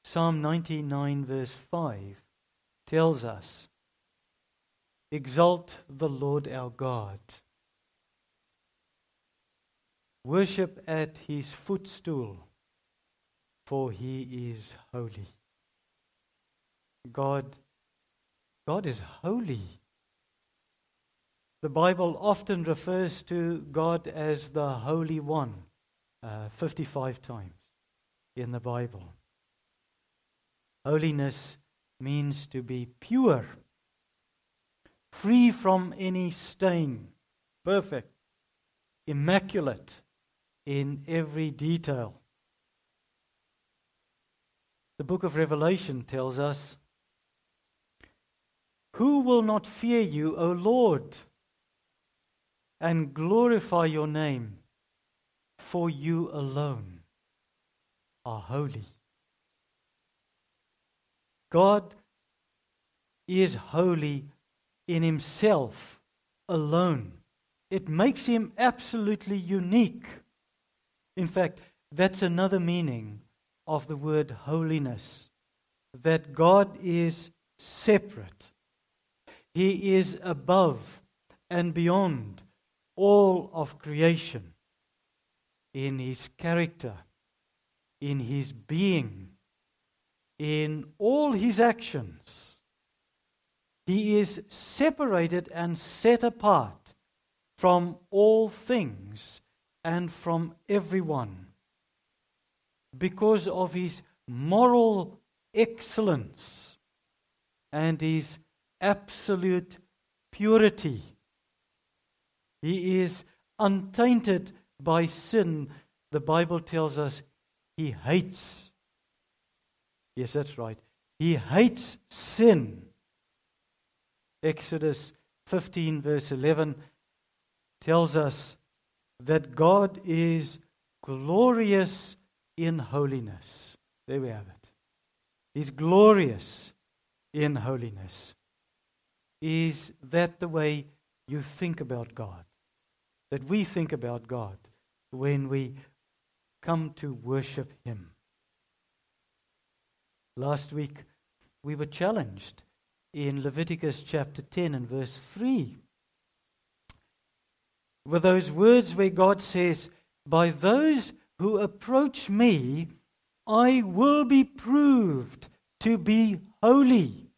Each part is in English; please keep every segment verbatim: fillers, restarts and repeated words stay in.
Psalm ninety-nine verse five tells us, "Exalt the Lord our God. Worship at his footstool, for he is holy." God, God is holy. The Bible often refers to God as the Holy One, uh, fifty-five times in the Bible. Holiness means to be pure, free from any stain, perfect, immaculate in every detail. The book of Revelation tells us, "Who will not fear you, O Lord, and glorify your name? For you alone are holy." God is holy in himself alone. It makes him absolutely unique. In fact, that's another meaning of the word holiness, that God is separate. He is above and beyond all of creation in his character, in his being, in all his actions. He is separated and set apart from all things and from everyone because of his moral excellence and his absolute purity. He is untainted by sin. The Bible tells us he hates. Yes, that's right. He hates sin. Exodus fifteen verse eleven tells us that God is glorious in holiness. There we have it. He's glorious in holiness. Is that the way you think about God? That we think about God when we come to worship him? Last week we were challenged in Leviticus chapter ten and verse three with those words where God says, "By those who approach me, I will be proved to be holy.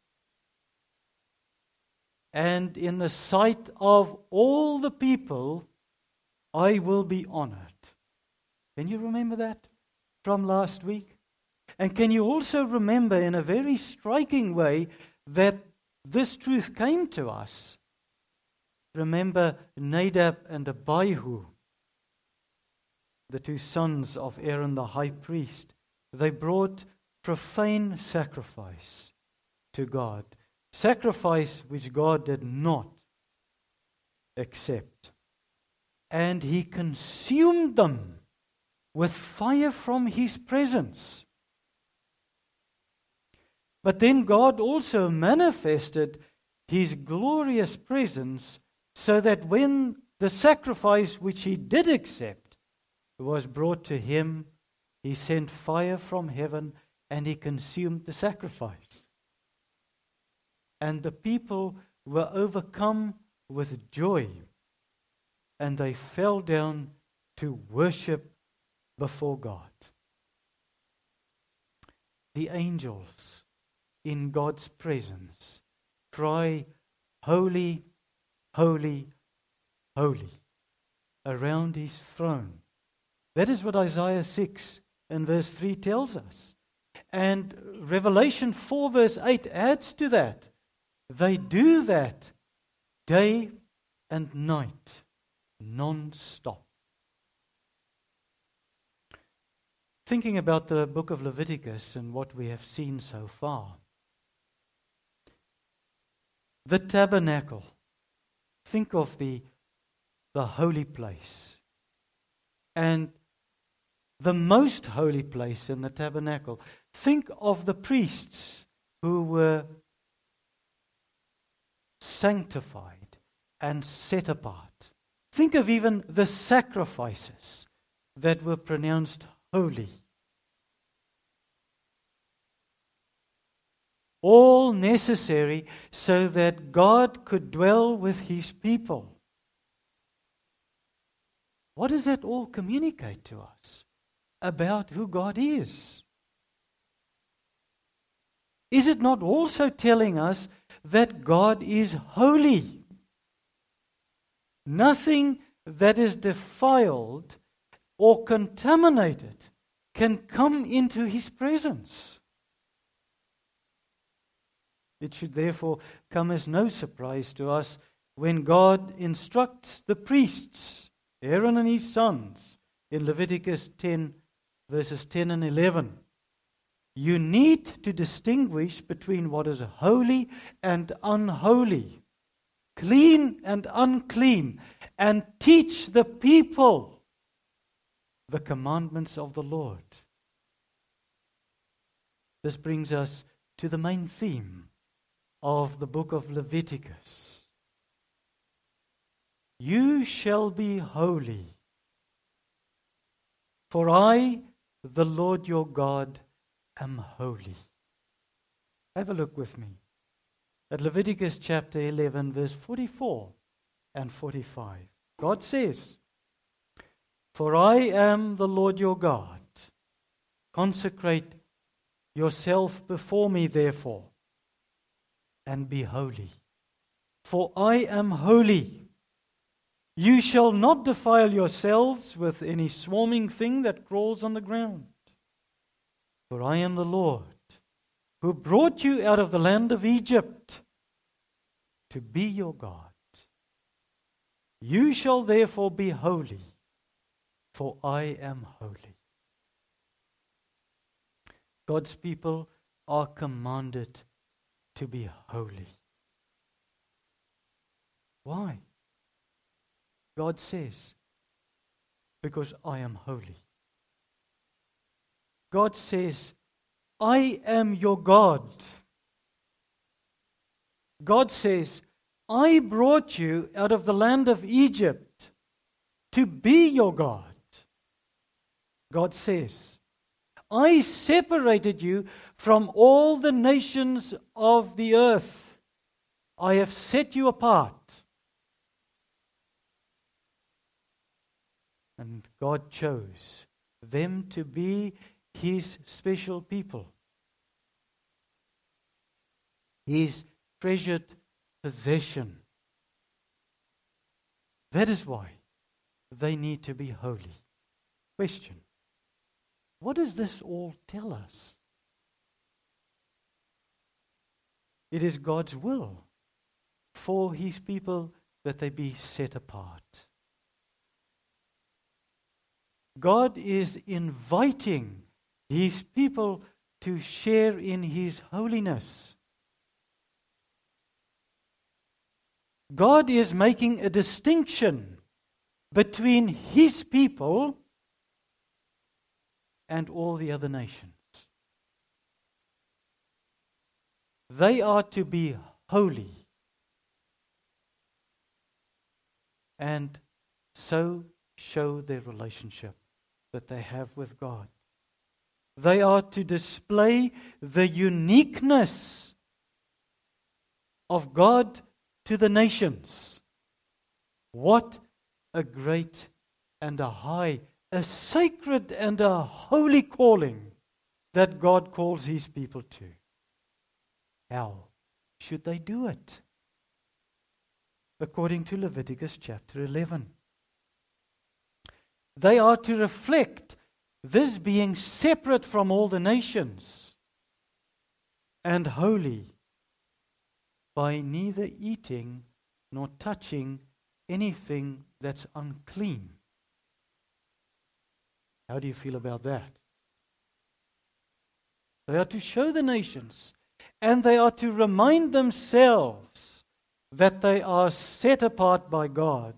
And in the sight of all the people, I will be honored." Can you remember that from last week? And can you also remember in a very striking way that this truth came to us? Remember Nadab and Abihu, the two sons of Aaron the high priest. They brought profane sacrifice to God, sacrifice which God did not accept. And he consumed them with fire from his presence. But then God also manifested his glorious presence so that when the sacrifice which he did accept was brought to him, he sent fire from heaven and he consumed the sacrifice. And the people were overcome with joy, and they fell down to worship before God. The angels in God's presence cry, "Holy, holy, holy," around his throne. That is what Isaiah six and verse three tells us. And Revelation four verse eight adds to that. They do that day and night, non-stop. Thinking about the book of Leviticus and what we have seen so far. The tabernacle. Think of the, the holy place. And the most holy place in the tabernacle. Think of the priests who were sanctified and set apart. Think of even the sacrifices that were pronounced holy. all necessary so that God could dwell with His people. What does that all communicate to us about who God is? Is it not also telling us that God is holy? Nothing that is defiled or contaminated can come into His presence. It should therefore come as no surprise to us when God instructs the priests, Aaron and his sons, in Leviticus ten, verses ten and eleven. You need to distinguish between what is holy and unholy, clean and unclean, and teach the people the commandments of the Lord. This brings us to the main theme of the book of Leviticus. You shall be holy, for I, the Lord your God, am holy. Have a look with me at Leviticus chapter eleven, verse forty-four and forty-five. God says, for I am the Lord your God. Consecrate yourself before me, therefore, and be holy, for I am holy. You shall not defile yourselves with any swarming thing that crawls on the ground. For I am the Lord, who brought you out of the land of Egypt to be your God. You shall therefore be holy, for I am holy. God's people are commanded to be holy. Why? God says, because I am holy. God says, I am your God. God says, I brought you out of the land of Egypt to be your God. God says, I separated you from all the nations of the earth. I have set you apart. And God chose them to be His special people, His treasured possession. That is why they need to be holy. Question: what does this all tell us? It is God's will for His people that they be set apart. God is inviting His people to share in His holiness. God is making a distinction between His people and all the other nations. They are to be holy, and so show their relationship that they have with God. They are to display the uniqueness of God to the nations. What a great and a high, a sacred and a holy calling that God calls His people to. How should they do it? According to Leviticus chapter eleven. They are to reflect this being separate from all the nations and holy by neither eating nor touching anything that's unclean. How do you feel about that? They are to show the nations, and they are to remind themselves that they are set apart by God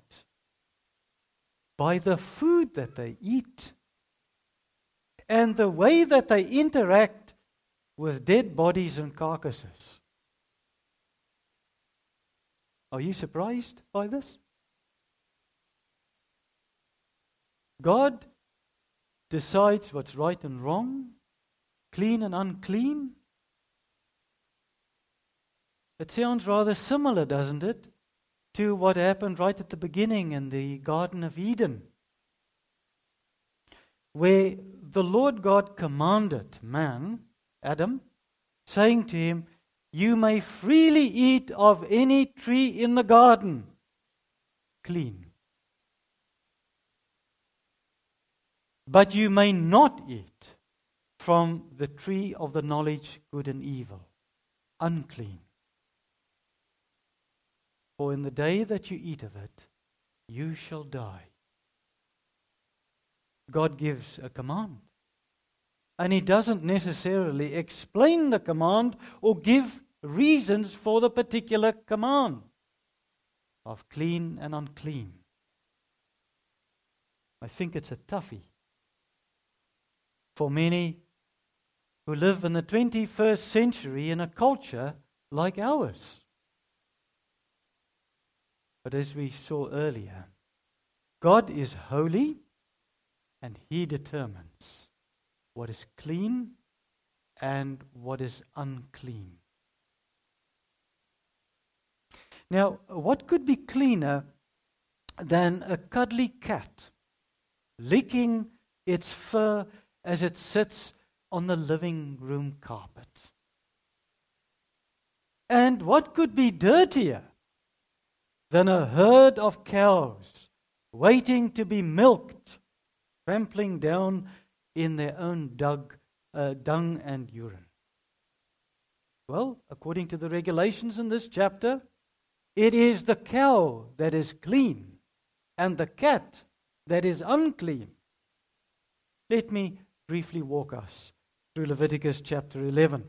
by the food that they eat and the way that they interact with dead bodies and carcasses. Are you surprised by this? God decides what's right and wrong, clean and unclean. It sounds rather similar, doesn't it, to what happened right at the beginning in the Garden of Eden, where the Lord God commanded man, Adam, saying to him, "You may freely eat of any tree in the garden, clean. But you may not eat from the tree of the knowledge good and evil, unclean. For in the day that you eat of it, you shall die." God gives a command. And He doesn't necessarily explain the command or give reasons for the particular command of clean and unclean. I think it's a toughie for many who live in the twenty-first century in a culture like ours. But as we saw earlier, God is holy and He determines what is clean and what is unclean. Now, what could be cleaner than a cuddly cat licking its fur as it sits on the living room carpet? And what could be dirtier than a herd of cows waiting to be milked, trampling down in their own dug, uh, dung and urine? Well, according to the regulations in this chapter, it is the cow that is clean and the cat that is unclean. Let me briefly walk us through Leviticus chapter eleven.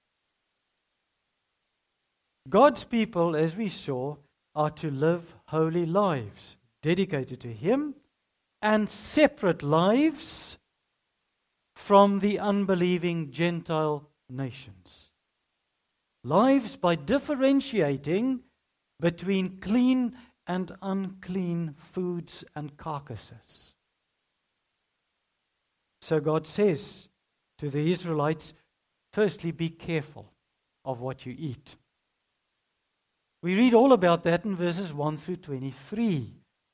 God's people, as we saw, are to live holy lives, dedicated to Him, and separate lives from the unbelieving Gentile nations. Lives by differentiating between clean and unclean foods and carcasses. So God says to the Israelites, firstly, be careful of what you eat. We read all about that in verses one through twenty-three.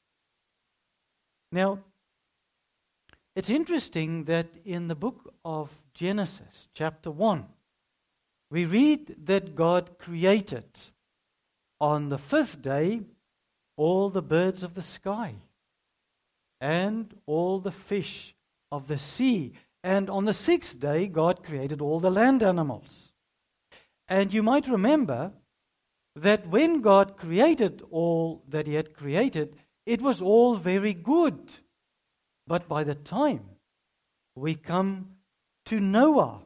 Now, it's interesting that in the book of Genesis, chapter one, we read that God created on the fifth day all the birds of the sky and all the fish of the sea. And on the sixth day, God created all the land animals. And you might remember that when God created all that He had created, it was all very good. But by the time we come to Noah,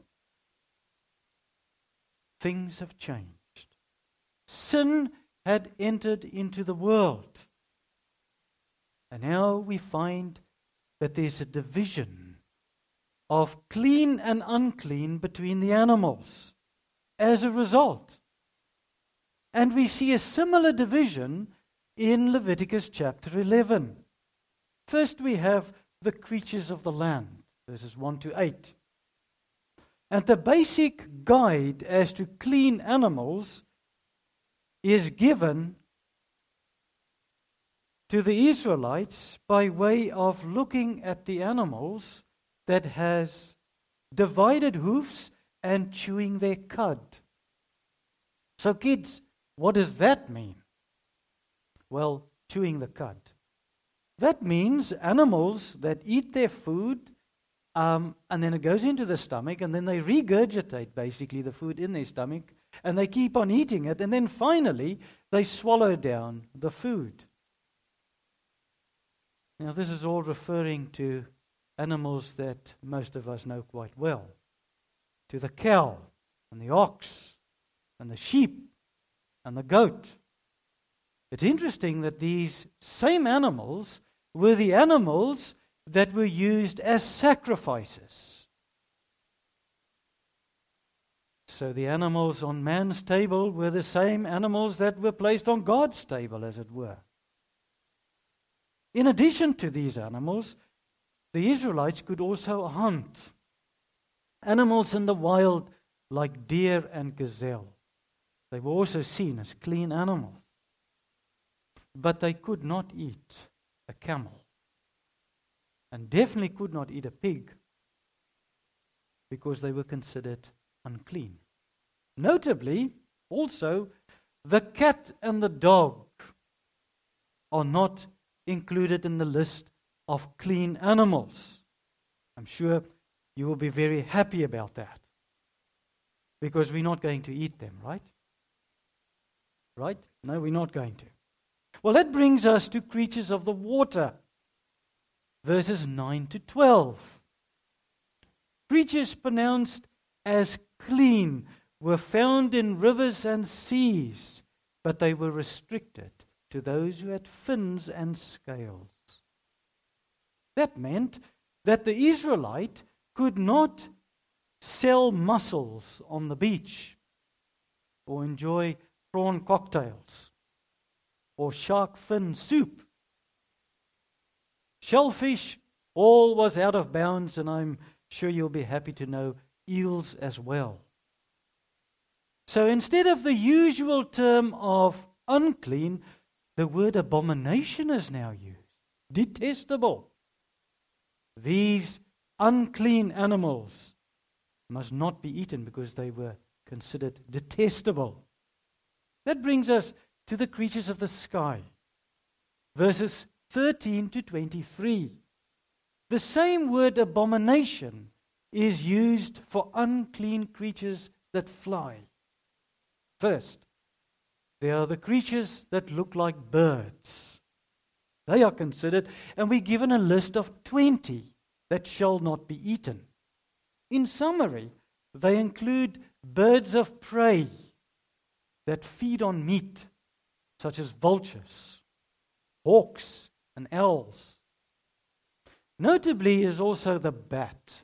things have changed. Sin had entered into the world. And now we find that there's a division of clean and unclean between the animals as a result. And we see a similar division in Leviticus chapter eleven. First we have the creatures of the land, verses one to eight. And the basic guide as to clean animals is given to the Israelites by way of looking at the animals that has divided hoofs and chewing their cud. So kids, what does that mean? Well, chewing the cud. That means animals that eat their food um, and then it goes into the stomach and then they regurgitate basically the food in their stomach and they keep on eating it and then finally they swallow down the food. Now this is all referring to animals that most of us know quite well. To the cow and the ox and the sheep and the goat. It's interesting that these same animals were the animals that were used as sacrifices. So the animals on man's table were the same animals that were placed on God's table, as it were. In addition to these animals, the Israelites could also hunt animals in the wild like deer and gazelle. They were also seen as clean animals. But they could not eat a camel. And definitely could not eat a pig, because they were considered unclean. Notably, also, the cat and the dog are not included in the list of clean animals. I'm sure you will be very happy about that, because we're not going to eat them, right? Right? No, we're not going to. Well, that brings us to creatures of the water, verses nine to twelve. Creatures pronounced as clean were found in rivers and seas, but they were restricted to those who had fins and scales. That meant that the Israelite could not sell mussels on the beach, or enjoy prawn cocktails, or shark fin soup. Shellfish, all was out of bounds, and I'm sure you'll be happy to know eels as well. So instead of the usual term of unclean, the word abomination is now used. Detestable. These unclean animals must not be eaten because they were considered detestable. That brings us to the creatures of the sky. Verses thirteen to twenty-three. The same word abomination is used for unclean creatures that fly. First, there are the creatures that look like birds. They are considered, and we're given a list of twenty that shall not be eaten. In summary, they include birds of prey that feed on meat, such as vultures, hawks, and owls. Notably is also the bat.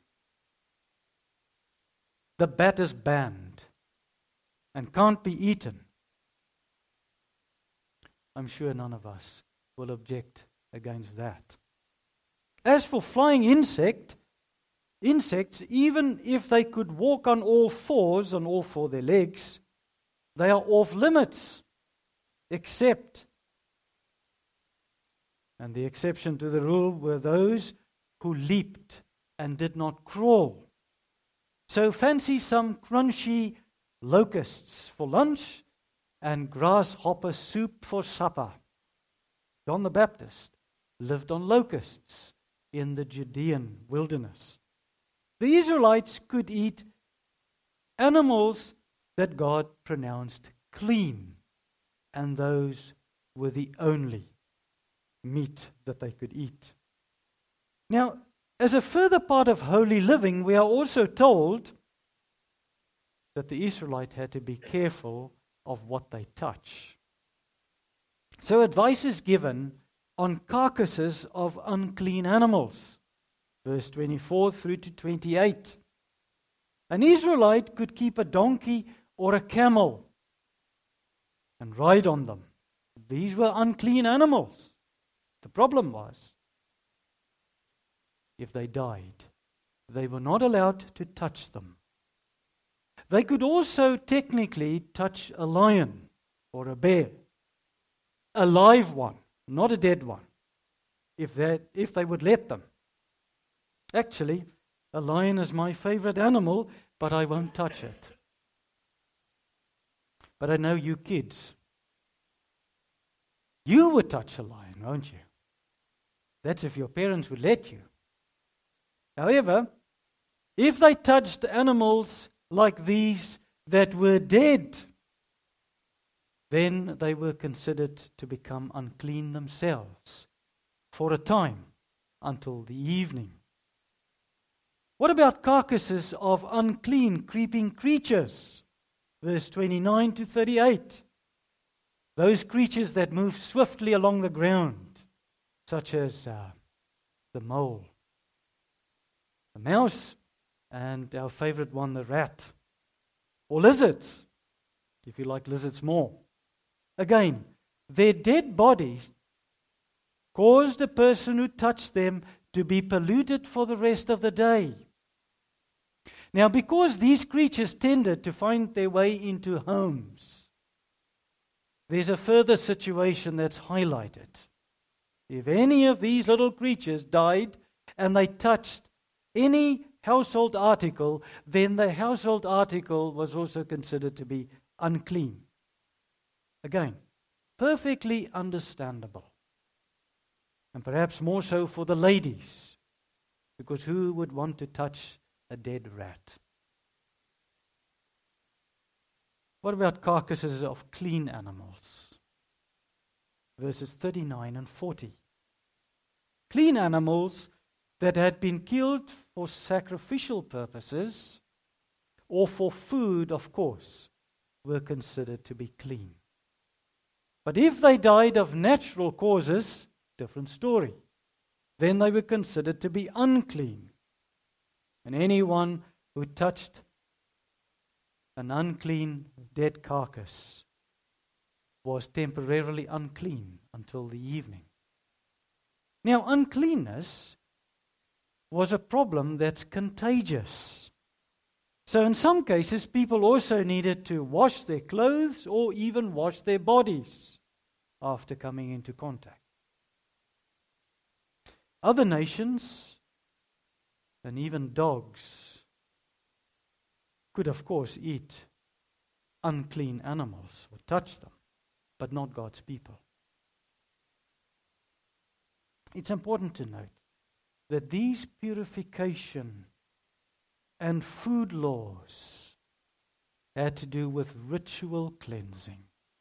The bat is banned and can't be eaten. I'm sure none of us will object against that. As for flying insect, insects, even if they could walk on all fours, on all four their legs, they are off limits, except, and the exception to the rule were those who leaped and did not crawl. So fancy some crunchy locusts for lunch and grasshopper soup for supper. John the Baptist lived on locusts in the Judean wilderness. The Israelites could eat animals that God pronounced clean, and those were the only meat that they could eat. Now, as a further part of holy living, we are also told that the Israelite had to be careful of what they touch. So advice is given on carcasses of unclean animals. Verse twenty-four through to twenty-eight. An Israelite could keep a donkey or a camel and ride on them. These were unclean animals. The problem was, if they died, they were not allowed to touch them. They could also technically touch a lion or a bear, a live one, not a dead one, if they, if they would let them. Actually, a lion is my favorite animal, but I won't touch it. But I know you kids, you would touch a lion, won't you? That's if your parents would let you. However, if they touched animals like these that were dead, then they were considered to become unclean themselves for a time until the evening. What about carcasses of unclean creeping creatures? Verse twenty-nine to thirty-eight. Those creatures that move swiftly along the ground, such as uh, the mole, the mouse, and our favorite one, the rat, or lizards, if you like lizards more. Again, their dead bodies caused the person who touched them to be polluted for the rest of the day. Now, because these creatures tended to find their way into homes, there's a further situation that's highlighted. If any of these little creatures died and they touched any household article, then the household article was also considered to be unclean. Again, perfectly understandable. And perhaps more so for the ladies, because who would want to touch a dead rat? What about carcasses of clean animals? Verses thirty-nine and forty. Clean animals that had been killed for sacrificial purposes or for food, of course, were considered to be clean. But if they died of natural causes, different story. Then they were considered to be unclean. And anyone who touched an unclean dead carcass was temporarily unclean until the evening. Now, uncleanness was a problem that's contagious. So in some cases, people also needed to wash their clothes or even wash their bodies after coming into contact. Other nations, and even dogs, could of course eat unclean animals or touch them, but not God's people. It's important to note that these purification and food laws had to do with ritual cleansing.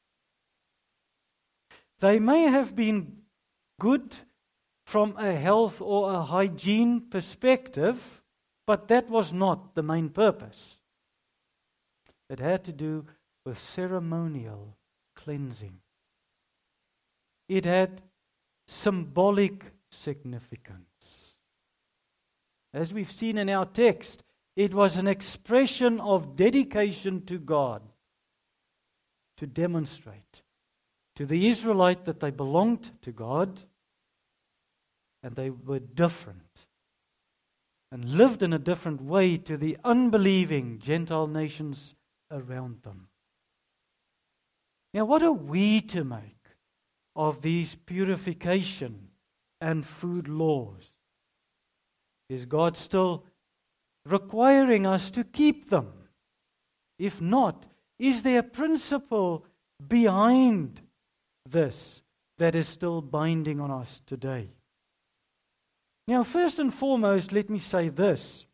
They may have been good from a health or a hygiene perspective, but that was not the main purpose. It had to do with ceremonial cleansing. It had symbolic significance. As we've seen in our text, it was an expression of dedication to God to demonstrate to the Israelite that they belonged to God and they were different and lived in a different way to the unbelieving Gentile nations around them. Now, what are we to make of these purification and food laws? Is God still requiring us to keep them? If not, is there a principle behind this that is still binding on us today? Now, first and foremost, let me say this.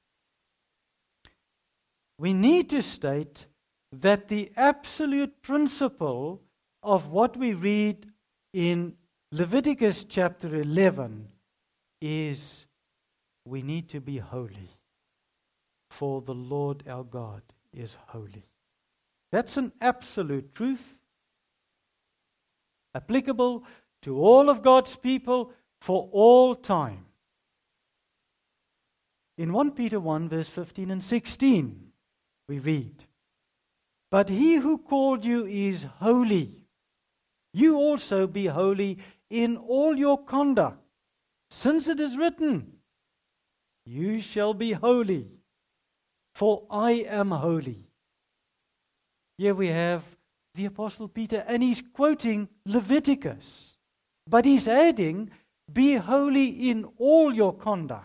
We need to state that the absolute principle of what we read in Leviticus chapter eleven is we need to be holy, for the Lord our God is holy. That's an absolute truth, applicable to all of God's people for all time. In First Peter one, verse fifteen and sixteen, we read, "But he who called you is holy. You also be holy in all your conduct, since it is written, you shall be holy, for I am holy." Here we have the Apostle Peter, and he's quoting Leviticus, but he's adding, be holy in all your conduct.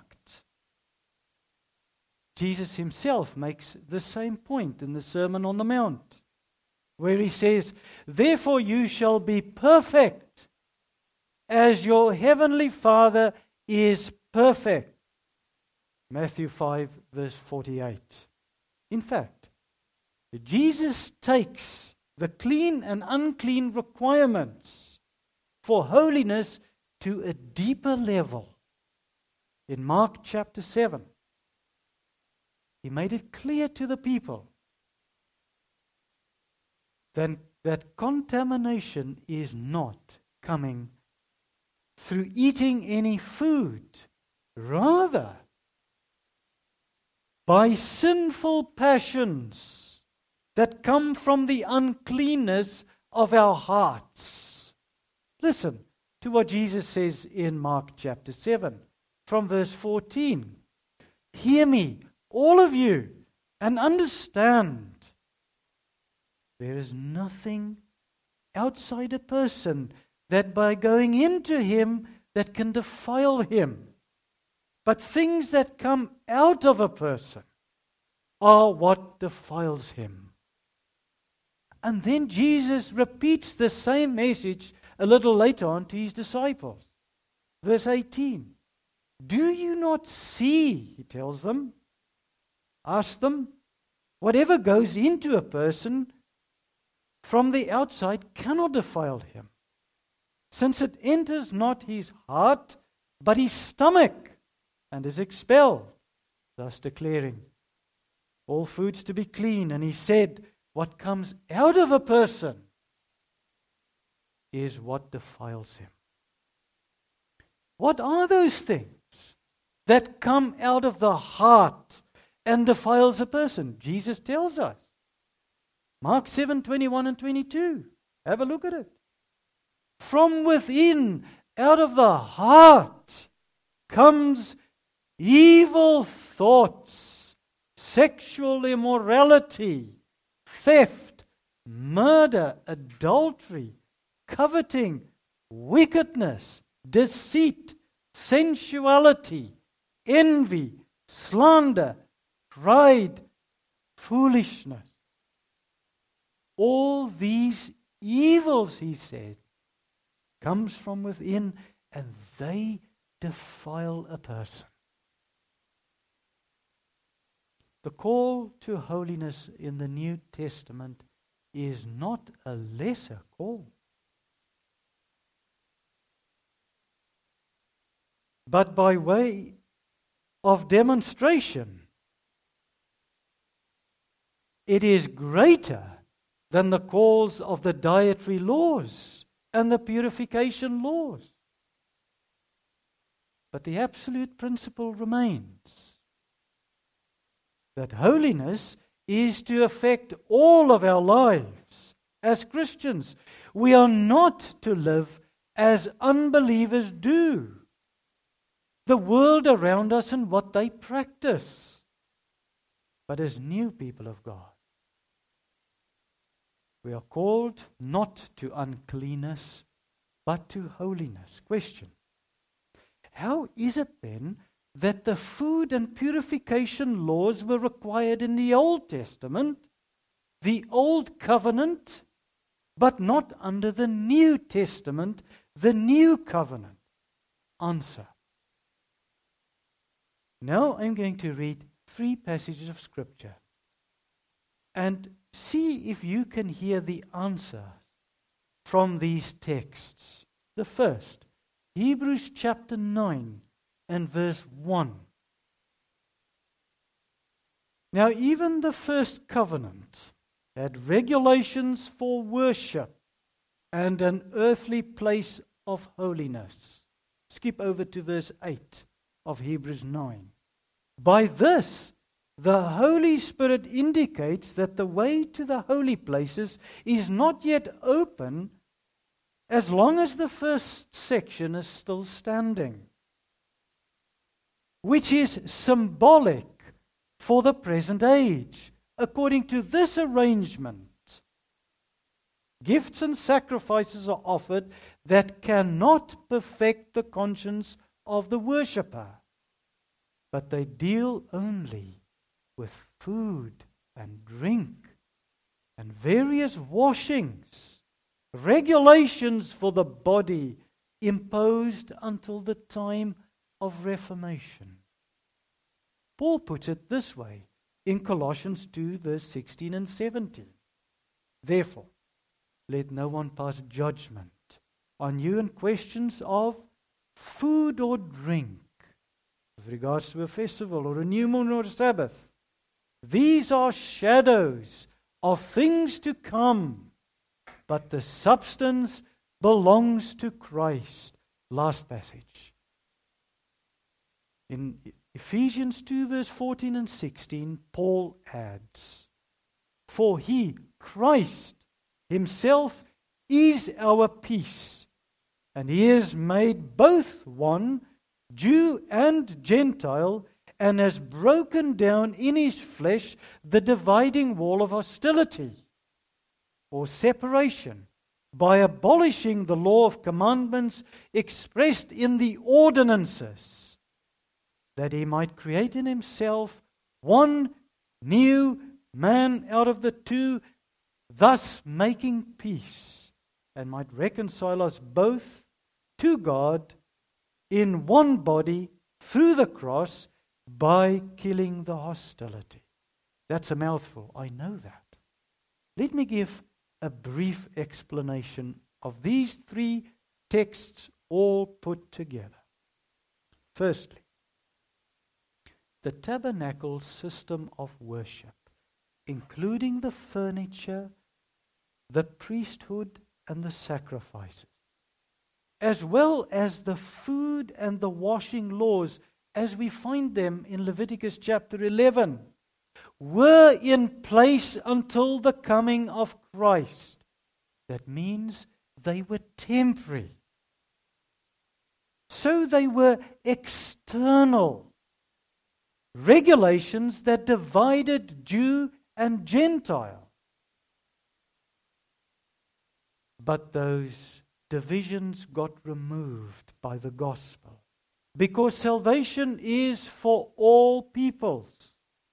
Jesus himself makes the same point in the Sermon on the Mount, where he says, "Therefore you shall be perfect, as your heavenly Father is perfect." Matthew five, verse forty-eight. In fact, Jesus takes the clean and unclean requirements for holiness to a deeper level. In Mark chapter seven, he made it clear to the people then that contamination is not coming through eating any food, rather by sinful passions that come from the uncleanness of our hearts. Listen to what Jesus says in Mark chapter seven, from verse fourteen. "Hear me, all of you, and understand. There is nothing outside a person, that by going into him that can defile him. But things that come out of a person are what defiles him. And then Jesus repeats the same message a little later on to his disciples. Verse eighteen. Do you not see, he tells them, ask them, whatever goes into a person from the outside cannot defile him, since it enters not his heart, but his stomach, and is expelled, thus declaring all foods to be clean. And he said, what comes out of a person is what defiles him. What are those things that come out of the heart and defiles a person? Jesus tells us. Mark seven, twenty-one and twenty-two. Have a look at it. From within, out of the heart, comes evil thoughts, sexual immorality, theft, murder, adultery, coveting, wickedness, deceit, sensuality, envy, slander, pride, foolishness. All these evils, he said, comes from within, and they defile a person. The call to holiness in the New Testament is not a lesser call, but by way of demonstration, it is greater than the calls of the dietary laws and the purification laws. But the absolute principle remains that holiness is to affect all of our lives as Christians. We are not to live as unbelievers do, the world around us and what they practice, but as new people of God. We are called not to uncleanness, but to holiness. Question: how is it then that the food and purification laws were required in the Old Testament, the Old Covenant, but not under the New Testament, the New Covenant? Answer: now I'm going to read three passages of Scripture and see if you can hear the answer from these texts. The first, Hebrews chapter nine and verse one. Now, even the first covenant had regulations for worship and an earthly place of holiness. Skip over to verse eight of Hebrews nine. By this, the Holy Spirit indicates that the way to the holy places is not yet open as long as the first section is still standing, which is symbolic for the present age. According to this arrangement, gifts and sacrifices are offered that cannot perfect the conscience of the worshipper, but they deal only with food and drink and various washings, regulations for the body imposed until the time of Reformation. Paul puts it this way in Colossians two, verse sixteen and seventeen. Therefore, let no one pass judgment on you in questions of food or drink, with regards to a festival or a new moon or a Sabbath. These are shadows of things to come, but the substance belongs to Christ. Last passage. In Ephesians two, verse fourteen and sixteen, Paul adds, for he, Christ himself, is our peace, and he has made both one, Jew and Gentile, and has broken down in his flesh the dividing wall of hostility or separation by abolishing the law of commandments expressed in the ordinances, that he might create in himself one new man out of the two, thus making peace, and might reconcile us both to God in one body through the cross by killing the hostility. That's a mouthful, I know that. Let me give a brief explanation of these three texts all put together. Firstly, the tabernacle system of worship, including the furniture, the priesthood, and the sacrifices, as well as the food and the washing laws, as we find them in Leviticus chapter eleven, were in place until the coming of Christ. That means they were temporary. So they were external regulations that divided Jew and Gentile. But those divisions got removed by the gospel, because salvation is for all peoples.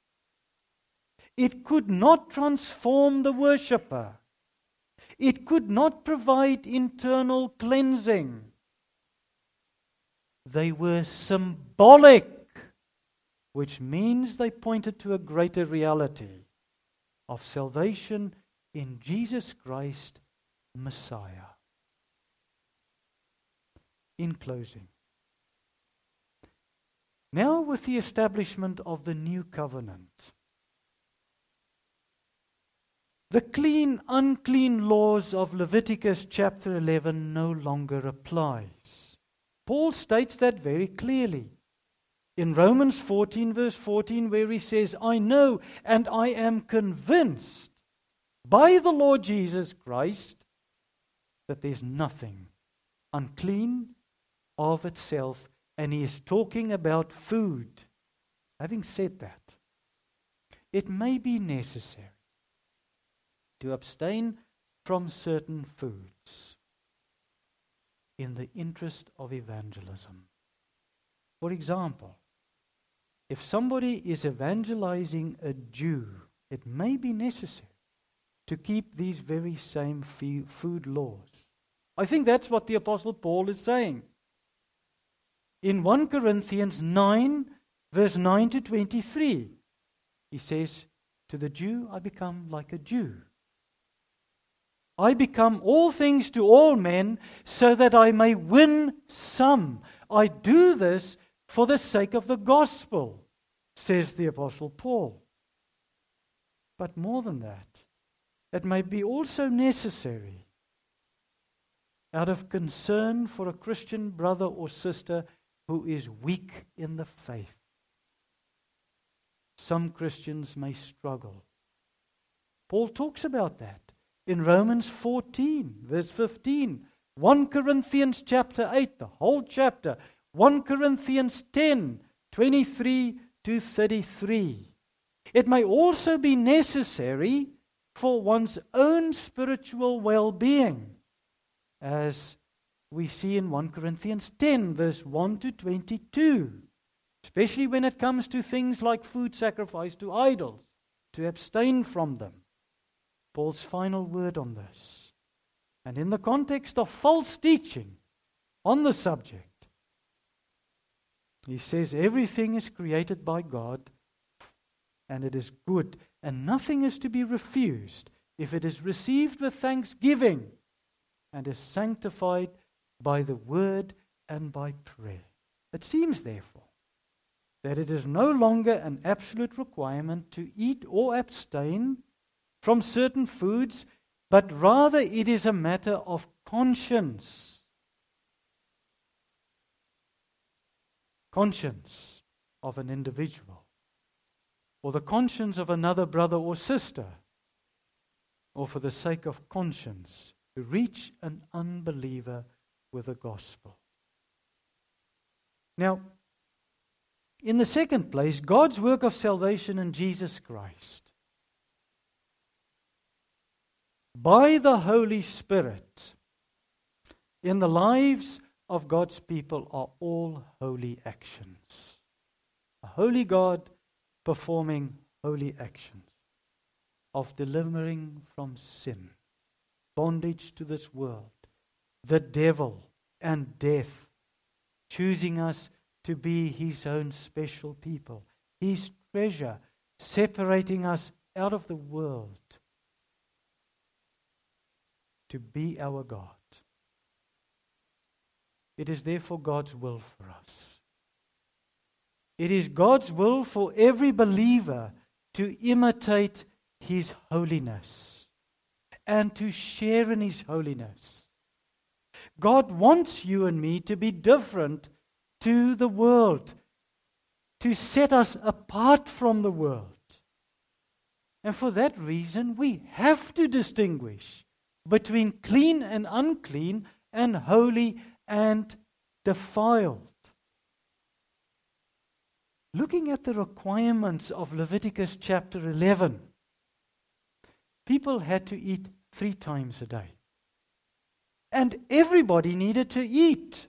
It could not transform the worshipper. It could not provide internal cleansing. They were symbolic, which means they pointed to a greater reality of salvation in Jesus Christ, Messiah. In closing, now with the establishment of the new covenant, the clean, unclean laws of Leviticus chapter eleven no longer applies. Paul states that very clearly in Romans fourteen verse fourteen, where he says, I know and I am convinced by the Lord Jesus Christ that there's nothing unclean of itself, and he is talking about food. Having said that, it may be necessary to abstain from certain foods in the interest of evangelism. For example, if somebody is evangelizing a Jew, it may be necessary to keep these very same food laws. I think that's what the Apostle Paul is saying. In First Corinthians nine, verse nine to twenty-three, he says, to the Jew, I become like a Jew. I become all things to all men, so that I may win some. I do this for the sake of the gospel, says the Apostle Paul. But more than that, it may be also necessary, out of concern for a Christian brother or sister who is weak in the faith. Some Christians may struggle. Paul talks about that in Romans fourteen, verse fifteen, First Corinthians chapter eight, the whole chapter, First Corinthians ten, twenty-three to thirty-three. It may also be necessary for one's own spiritual well-being, as we see in First Corinthians ten, verse one to twenty-two, especially when it comes to things like food sacrificed to idols, to abstain from them. Paul's final word on this. And in the context of false teaching on the subject, he says everything is created by God and it is good, and nothing is to be refused if it is received with thanksgiving and is sanctified by the word and by prayer. It seems, therefore, that it is no longer an absolute requirement to eat or abstain from certain foods, but rather it is a matter of conscience. Conscience of an individual, or the conscience of another brother or sister, or for the sake of conscience, to reach an unbeliever with the gospel. Now, in the second place, God's work of salvation in Jesus Christ by the Holy Spirit in the lives of God's people are all holy actions. A holy God performing holy actions of delivering from sin, bondage to this world, the devil and death, choosing us to be His own special people, His treasure, separating us out of the world to be our God. It is therefore God's will for us. It is God's will for every believer to imitate His holiness and to share in His holiness. God wants you and me to be different to the world, to set us apart from the world. And for that reason, we have to distinguish between clean and unclean and holy and defiled. Looking at the requirements of Leviticus chapter eleven, people had to eat three times a day. And everybody needed to eat.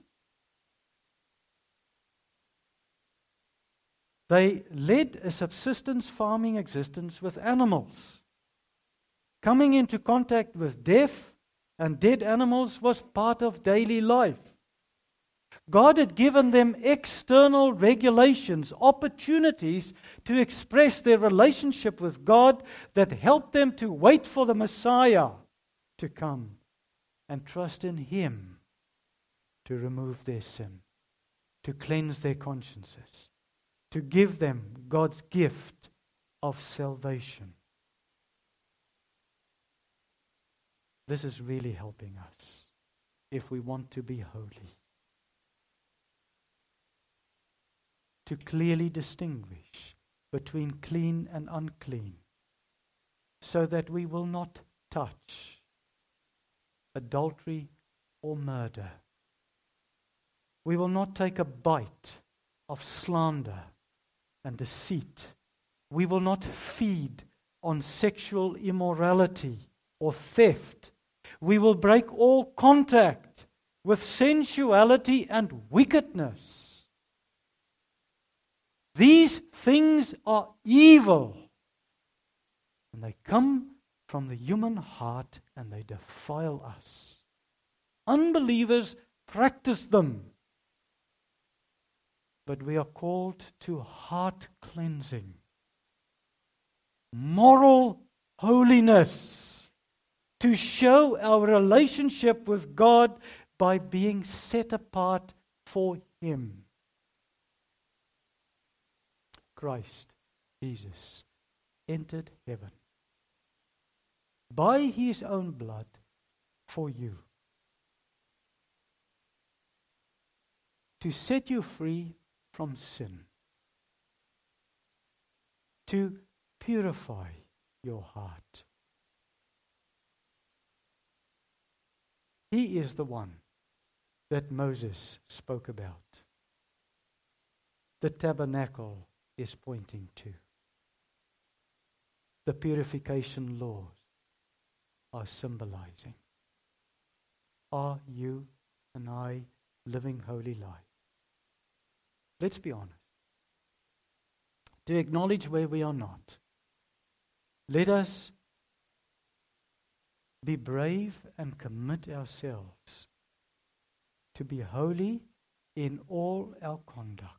They led a subsistence farming existence with animals. Coming into contact with death and dead animals was part of daily life. God had given them external regulations, opportunities to express their relationship with God that helped them to wait for the Messiah to come and trust in Him to remove their sin, to cleanse their consciences, to give them God's gift of salvation. This is really helping us if we want to be holy. To clearly distinguish between clean and unclean, so that we will not touch adultery or murder. We will not take a bite of slander and deceit. We will not feed on sexual immorality or theft. We will break all contact with sensuality and wickedness. These things are evil, and they come from the human heart and they defile us. Unbelievers practice them, but we are called to heart cleansing, moral holiness, to show our relationship with God by being set apart for Him. Christ, Jesus, entered heaven by His own blood for you, to set you free from sin, to purify your heart. He is the one that Moses spoke about. The tabernacle is pointing to. The purification laws are symbolizing. Are you and I living holy life? Let's be honest. To acknowledge where we are not. Let us be brave and commit ourselves to be holy in all our conduct.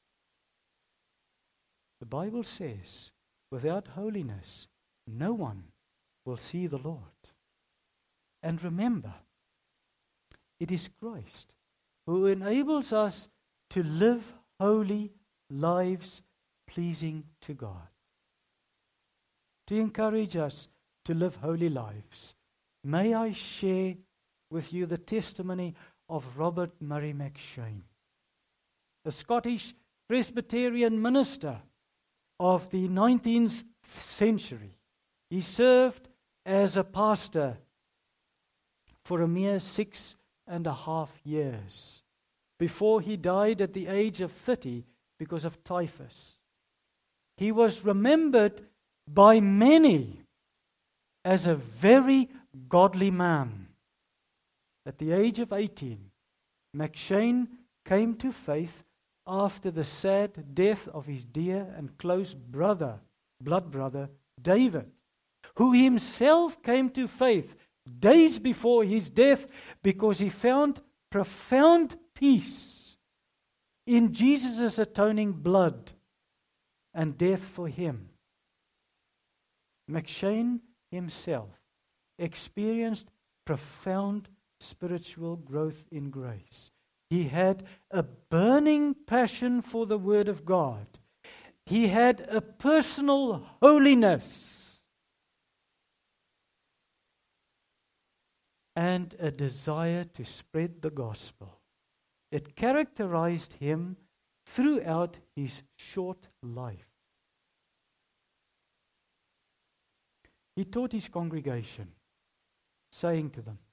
The Bible says, without holiness, no one will see the Lord. And remember, it is Christ who enables us to live holy lives pleasing to God. To encourage us to live holy lives, may I share with you the testimony of Robert Murray McShane, a Scottish Presbyterian minister of the nineteenth century. He served as a pastor for a mere six and a half years before he died at the age of thirty because of typhus. He was remembered by many as a very godly man. At the age of eighteen, McShane came to faith after the sad death of his dear and close brother, blood brother, David, who himself came to faith days before his death because he found profound peace in Jesus' atoning blood and death for him. McShane himself experienced profound spiritual growth in grace. He had a burning passion for the Word of God. He had a personal holiness and a desire to spread the gospel. It characterized him throughout his short life. He taught his congregation, saying to them,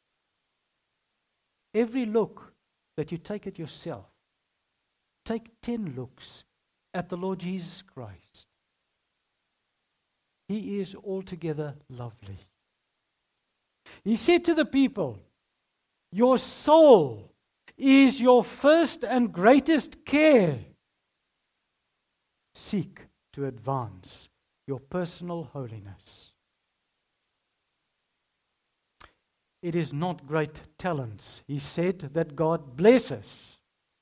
every look that you take at yourself, take ten looks at the Lord Jesus Christ. He is altogether lovely. He said to the people, your soul is your first and greatest care. Seek to advance your personal holiness. It is not great talents, he said, that God blesses,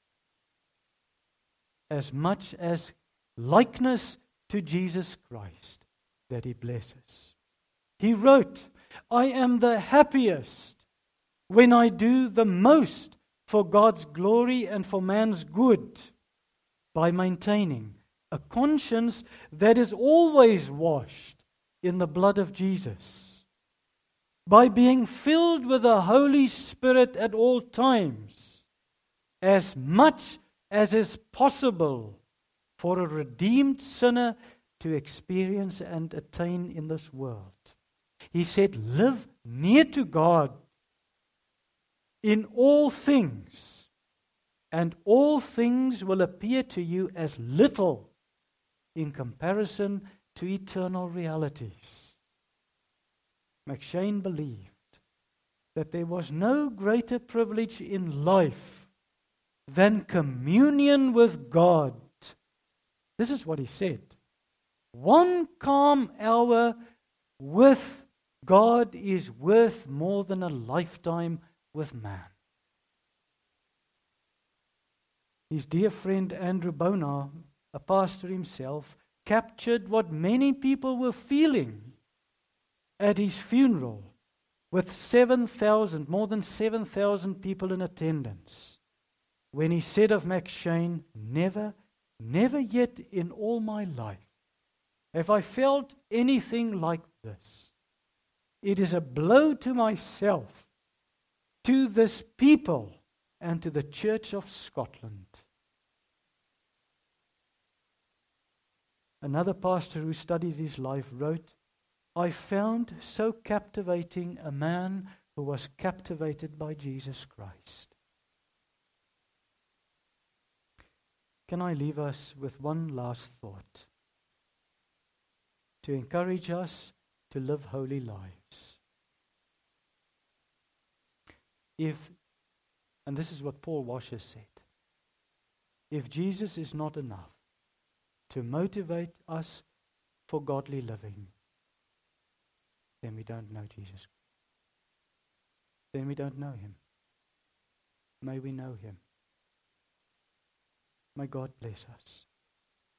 as much as likeness to Jesus Christ that he blesses. He wrote, I am the happiest when I do the most for God's glory and for man's good, by maintaining a conscience that is always washed in the blood of Jesus, by being filled with the Holy Spirit at all times, as much as is possible for a redeemed sinner to experience and attain in this world. He said, live near to God in all things, and all things will appear to you as little in comparison to eternal realities. McShane believed that there was no greater privilege in life than communion with God. This is what he said. One calm hour with God is worth more than a lifetime with man. His dear friend Andrew Bonar, a pastor himself, captured what many people were feeling at his funeral, with seven thousand, more than seven thousand people in attendance, when he said of McShane, never, never yet in all my life have I felt anything like this. It is a blow to myself, to this people, and to the Church of Scotland. Another pastor who studies his life wrote, I found so captivating a man who was captivated by Jesus Christ. Can I leave us with one last thought to encourage us to live holy lives? If, and this is what Paul Washer said, if Jesus is not enough to motivate us for godly living, then we don't know Jesus. Then we don't know him. May we know him. May God bless us.